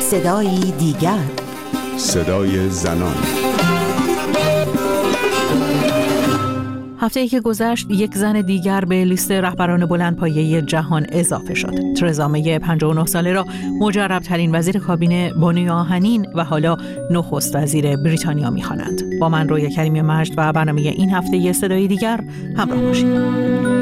صدای دیگر، صدای زنان. هفته‌ای که گذشت یک زن دیگر به لیست رهبران بلندپایه جهان اضافه شد. ترزا می 59 ساله را مجرب‌ترین وزیر کابینه بانی آهنین و حالا نخست وزیر بریتانیا می‌خوانند. با من رویا کریمی مجد و برنامه این هفته صدای دیگر همراه باشید.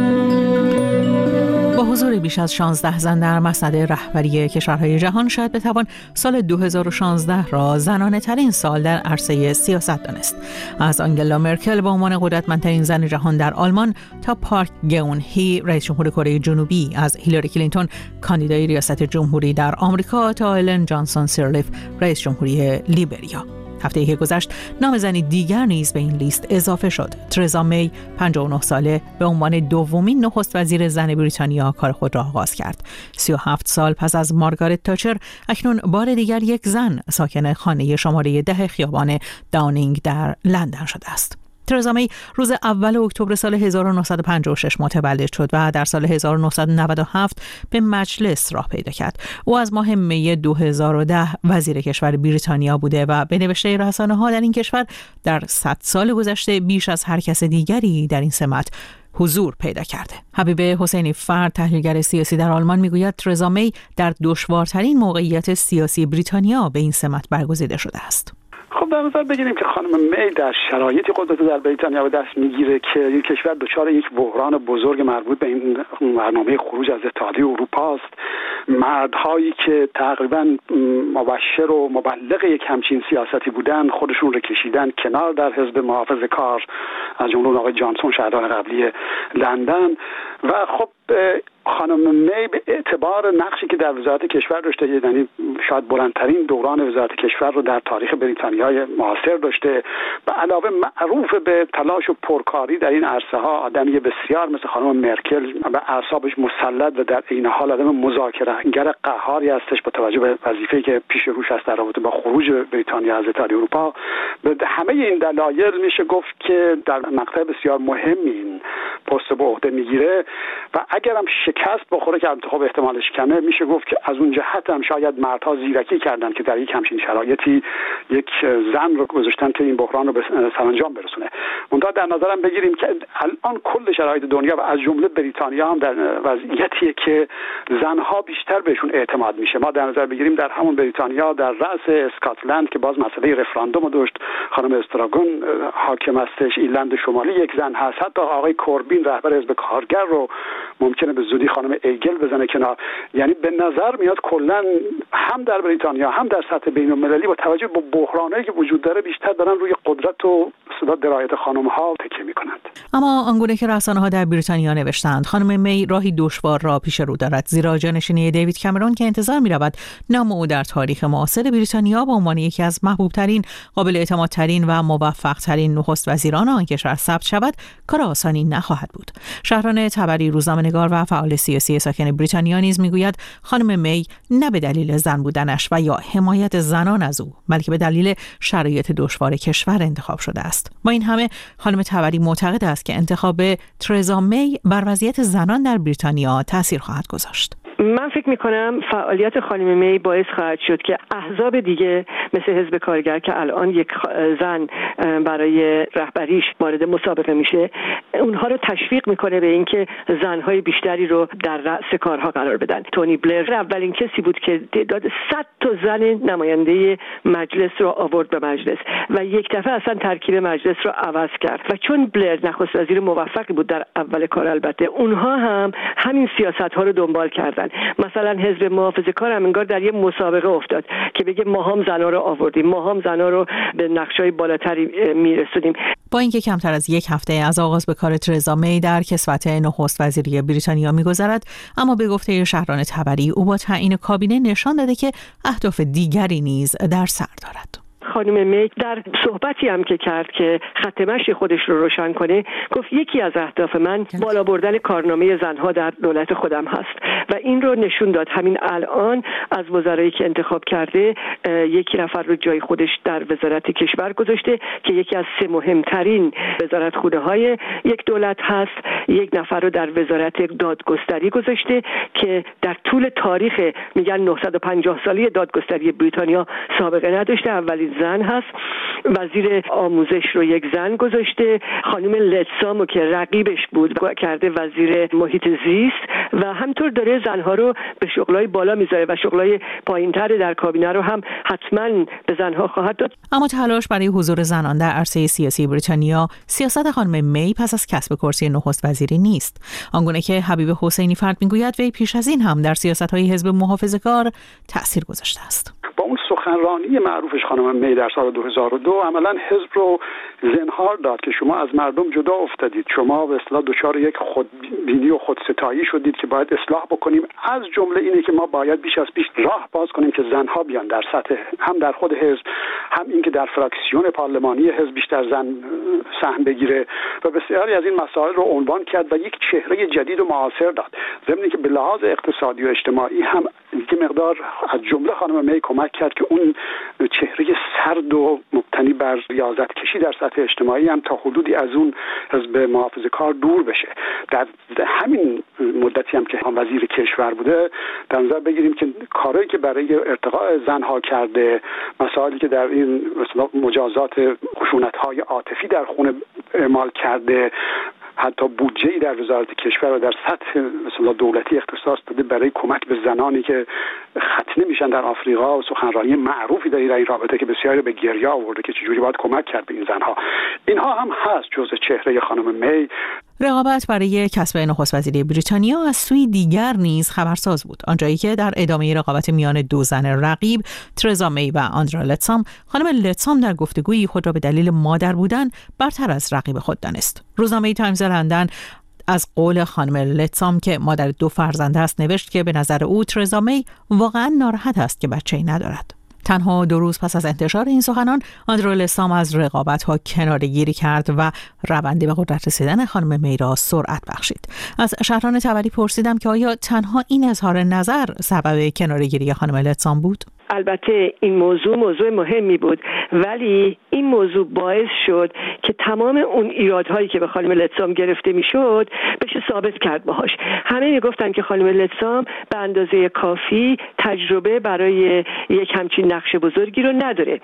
با حضور بیش از 16 زن در مسند رهبری کشورهای جهان شاید بتوان سال 2016 را زنانه ترین سال در عرصه سیاست دانست. از آنگلا مرکل به عنوان قدرتمندترین زن جهان در آلمان تا پارک گئون هی رئیس جمهور کره جنوبی، از هیلاری کلینتون کاندیدای ریاست جمهوری در آمریکا تا ایلن جانسون سیرلیف رئیس جمهوری لیبریا. هفته‌ای که گذشت نام زنی دیگر نیز به این لیست اضافه شد. ترزا می 59 ساله به عنوان دومین نخست وزیر زن بریتانیا کار خود را آغاز کرد. 37 سال پس از مارگارت تاچر اکنون بار دیگر یک زن ساکن خانه شماره 10 خیابان داونینگ در لندن شده است. ترزا می روز اول اکتبر سال 1956 متولد شد و در سال 1997 به مجلس راه پیدا کرد. او از ماه می 2010 وزیر کشور بریتانیا بوده و به نوشته رسانه‌ها در این کشور در 100 سال گذشته بیش از هر کس دیگری در این سمت حضور پیدا کرده. حبیب حسینی فرد، تحلیلگر سیاسی در آلمان، میگوید ترزا می در دشوارترین موقعیت سیاسی بریتانیا به این سمت برگزیده شده است. خب در نظر بگیریم که خانم می در شرایطی قدرت در بریتانیا به دست میگیره که این کشور دچار یک بحران بزرگ مربوط به این برنامه خروج از اتحادیه اروپا است. مردهایی که تقریبا مبشر و مبلغ یک همچین سیاستی بودن خودشون رو کشیدن کنار در حزب محافظه‌کار، از جمله آقای جانسون شهردار قبلی لندن. و خب خانم می به اعتبار نقشی که در وزارت کشور داشته، یعنی شاید بلندترین دوران وزارت کشور رو در تاریخ بریتانیای معاصر داشته، به علاوه معروف به تلاش و پرکاری در این عرصه ها، آدمی بسیار مثل خانم مرکل به اعصابش مسلط و در عین حال آدم مذاکره‌گر قهاری هستش با توجه به وظیفه‌ای که پیش روش است در رابطه با خروج بریتانیا از اتحادیه اروپا. به همه این دلایل میشه گفت که در مقطع بسیار مهمی این پست به عهده میگیره و اگرم شکست بخوره که انتخاب احتمالش کمه، میشه گفت که از اون جهت هم شاید مردها زیرکی کردن که در یک همچین شرایطی یک زن رو گذاشتن که این بحران رو به سرانجام برسونه. منتها در نظرم بگیریم که الان کل شرایط دنیا و از جمله بریتانیا هم در وضعیتیه که زنها بیشتر بهشون اعتماد میشه. ما در نظر بگیریم در همون بریتانیا در رأس اسکاتلند که باز مسئله رفراندوم داشت، خانم استراگون حاکم هستش، ایرلند شمالی یک زن هست، حتی آقای کوربین رهبر حزب کارگر رو ممکنه به زودی خانم ایگل بزنه کنار. یعنی به نظر میاد کلا هم در بریتانیا هم در سطح بین‌المللی با توجه به بحرانایی که وجود داره بیشتر دارن روی قدرت و درایت خانم‌ها تکیه میکنند. اما آنگونه که رسانه‌ها در بریتانیا نوشتند، خانم می راهی دشوار را پیش رو دارد، زیرا جانشینی دیوید کامرون که انتظار می‌رود نام او در تاریخ معاصر بریتانیا به عنوان یکی از محبوب‌ترین، قابل اعتمادترین و موفق‌ترین نخست وزیران آن کشور ثبت شود، کار آسانی نخواهد بود. شهران تبری، روزنامه‌نگار و فعال سیاسی ساکن بریتانیا نیز میگوید خانم می نه به دلیل زن بودنش و یا حمایت زنان از او، بلکه به دلیل شرایط دشوار کشور انتخاب شده است. با این همه خانم تبری معتقد است که انتخاب ترزا می بر وضعیت زنان در بریتانیا تأثیر خواهد گذاشت. من فکر میکنم فعالیت خانم می باعث خواهد شد که احزاب دیگه مثل حزب کارگر که الان یک زن برای رهبریش وارد مسابقه میشه، اونها رو تشویق میکنه به اینکه زنهای بیشتری رو در رأس کارها قرار بدن. تونی بلر اولین کسی بود که تعداد 100 تا زن نماینده مجلس رو آورد به مجلس و یک دفعه اصلا ترکیب مجلس رو عوض کرد. و چون بلر نخست وزیر موفقی بود در اول کار، البته اونها هم همین سیاست‌ها رو دنبال کردن. مثلا حزب محافظه‌کار هم انگار در یه مسابقه افتاد که بگه ما هم زنا رو آوردیم، ما هم زنا رو به نقشه‌های بالاتری میرسونیم. با اینکه کمتر از یک هفته از آغاز به کار ترزا می در کسوت نخست وزیری بریتانیا می‌گذرد، اما به گفته شهران تبری او با تعیین کابینه نشان داده که اهداف دیگری نیز در سر دارد. خانم می در صحبتی هم که کرد که خط مشی خودش رو روشن کنه گفت یکی از اهداف من بالا بردن کارنامه زنها در دولت خودم هست و این رو نشون داد. همین الان از وزرایی که انتخاب کرده یکی نفر رو جای خودش در وزارت کشور گذاشته که یکی از 3 مهمترین وزارتخونه‌های یک دولت هست. یک نفر رو در وزارت دادگستری گذاشته که در طول تاریخ میگن 950 سالی دادگستری بریتانیا سابقه نداشته، اولین زن هست. وزیر آموزش رو یک زن گذاشته. خانم لتسامو که رقیبش بود کرده وزیر محیط زیست و همطور داره زنها رو به شغلای بالا میذاره و شغلای پایینتر در کابینه رو هم حتما به زنها خواهد داد. اما تلاش برای حضور زنان در عرصه سیاسی بریتانیا سیاست خانم می پس از کسب کرسی نخست وزیری نیست. آنگونه که حبیب حسینی فرد میگوید وی پیش از این هم در سیاست‌های حزب محافظه‌کار تأثیر گذاشته است. با اون سخنرانی معروفش خانم می در سال 2002 عملاً حزب رو زنهار داد که شما از مردم جدا افتادید، شما به اصطلاح دچار یک خودبینی و خودستایی شدید که باید اصلاح بکنیم. از جمله اینه که ما باید بیش از پیش راه باز کنیم که زنها بیان در سطح هم در خود حزب، هم اینکه در فراکسیون پارلمانی حزب بیشتر زن سهم بگیره و بسیاری از این مسائل رو عنوان کرد و یک چهره جدید و معاصر داد. ضمن اینکه به لحاظ اقتصادی و اجتماعی هم یک مقدار از جمله خانم می کمک کرد که اون چهره سرد و مبتنی بر ریاضت کشی در سطح اجتماعی هم تا حدودی از اون حزب محافظه‌کار دور بشه. در همین مدتی هم که وزیر کشور بوده در نظر بگیریم که کاری که برای ارتقاء زنها کرده، مسائلی که در این مثلا مجازات خشونت‌های عاطفی در خونه اعمال کرده، حتی بودجه‌ای در وزارت کشور و در سطح مثلا دولتی اختصاص داده برای کمک به زنانی که ختنه میشن در آفریقا و سخنرانی معروفی در این رابطه که بسیاری به گریه آورده که چجوری باید کمک کرد به این زنها. اینها هم هست جزء چهره خانم می. رقابت برای کسب نخست وزیری بریتانیا از سوی دیگر نیز خبرساز بود، آنجایی که در ادامه رقابت میان دو زن رقیب ترزا می و آندرا لتسام، خانم لتسام در گفتگویی خود را به دلیل مادر بودن برتر از رقیب خود دانست. روزنامه تایمز لندن از قول خانم لتسام که مادر 2 فرزند است نوشت که به نظر او ترزا می واقعا ناراحت است که بچه‌ای ندارد. تنها 2 روز پس از انتشار این سخنان، آندرا لتسام از رقابت‌ها کناره‌گیری کرد و روند به قدرت رسیدن خانم می را سرعت بخشید. از شهران تبری پرسیدم که آیا تنها این اظهار نظر سبب کناره‌گیری خانم لتسام بود؟ البته این موضوع مهمی بود، ولی این موضوع باعث شد که تمام اون ایرادهایی که به خانم لتسام گرفته میشد بشه ثابت کرد باهاش. همه میگفتن که خانم لتسام به اندازه کافی تجربه برای یک همچین نقش بزرگی رو نداره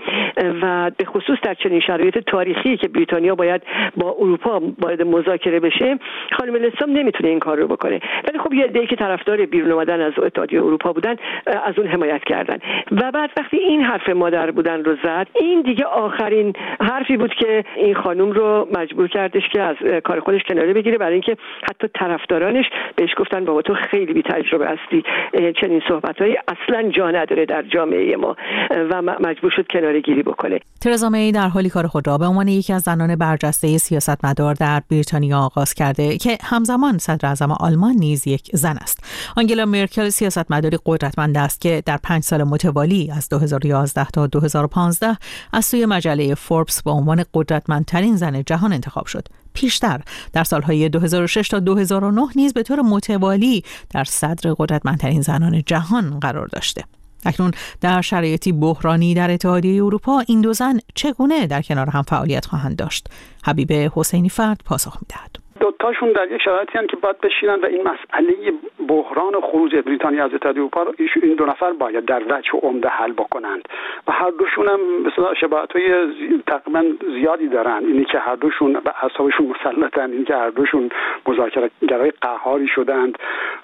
و به خصوص در چنین شرایط تاریخی که بریتانیا باید با اروپا وارد مذاکره بشه، خانم لتسام نمیتونه این کار رو بکنه. ولی خب یه عده‌ای که طرفدار بیرون اومدن از اتحادیه اروپا بودن از اون حمایت کردن و بعد وقتی این حرف مادر بودن رو زد، این دیگه آخرین حرفی بود که این خانم رو مجبور کردش که از کار خودش کناره بگیره، برای اینکه حتی طرفدارانش بهش گفتن بابا تو خیلی بی تجربه هستی، چنین صحبتایی اصلا جا نداره در جامعه ما و مجبور شد کناره گیری بکنه. ترزا می در حالی کار خود را به عنوان یکی از زنان برجسته سیاستمدار در بریتانیا آغاز کرده که همزمان صدر اعظم آلمان نیز یک زن است. آنگلا مرکل سیاستمداری قدرتمند است که در 5 سال متوالی از 2011 تا 2015 از سوی مجله فوربس به عنوان قدرتمندترین زن جهان انتخاب شد. پیشتر در سالهای 2006 تا 2009 نیز به طور متوالی در صدر قدرتمندترین زنان جهان قرار داشته. اکنون در شرایطی بحرانی در اتحادیه اروپا این 2 زن چگونه در کنار هم فعالیت خواهند داشت؟ حبیب حسینی فرد پاسخ می‌دهد. دوتاشون در یک شرایطی هستند که باید بشینن و این مسئله بحران خروج بریتانیا از اتحادیه اروپا رو این 2 نفر باید در وجه عمده حل بکنند و هر دوشون هم مثلا شباهت‌های تقریبا زیادی دارن. اینی که هر دوشون به اعصابشون مسلطن، اینی که هر دوشون مذاکره‌گرای قهاری شدند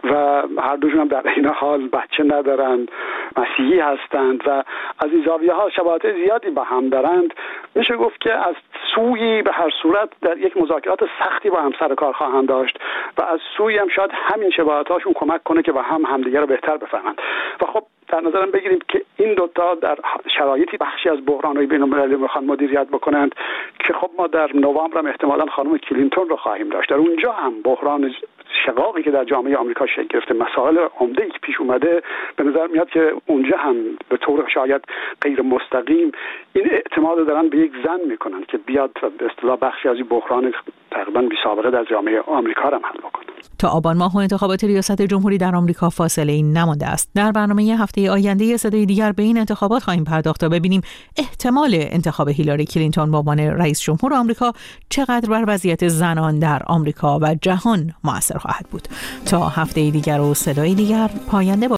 و هر دوشون هم در این حال بچه ندارن، مسیحی هستند و از این زاویه‌ها شباهت زیادی با هم دارند. میشه گفت که از سوی به هر صورت در یک مذاکرات سختی با هم سر کار خواهند داشت و از سوی هم شاید همین شباهت‌هاشون کمک کنه که با هم همدیگر رو بهتر بفهمند. و خب در نظرم بگیریم که این 2 تا در شرایطی بخشی از بحران‌های بین‌المللی میخوان مدیریت بکنند که خب ما در نوامبر هم احتمالاً خانم کلینتون رو خواهیم داشت. در اونجا هم بحران شقاقی که در جامعه آمریکا شکل گرفته، مسائل عمده‌ای که پیش اومده، به نظر میاد که اونجا هم به طور شاید غیر مستقیم این اعتماد دارن به یک زن میکنن که بیاد و به اصطلاح بخشی از این بحران تقریبا بی سابقه در جامعه آمریکا هم حل بکنه. تا آبان ماه و انتخابات ریاست جمهوری در آمریکا فاصله نمانده است. در برنامه هفته آینده صدای دیگر به این انتخابات خواهیم پرداخت تا ببینیم احتمال انتخاب هیلاری کلینتون به عنوان رئیس جمهور آمریکا چقدر بر وضعیت زنان در آمریکا و جهان مؤثر خواهد بود. تا هفته دیگر و صدای دیگر، پاینده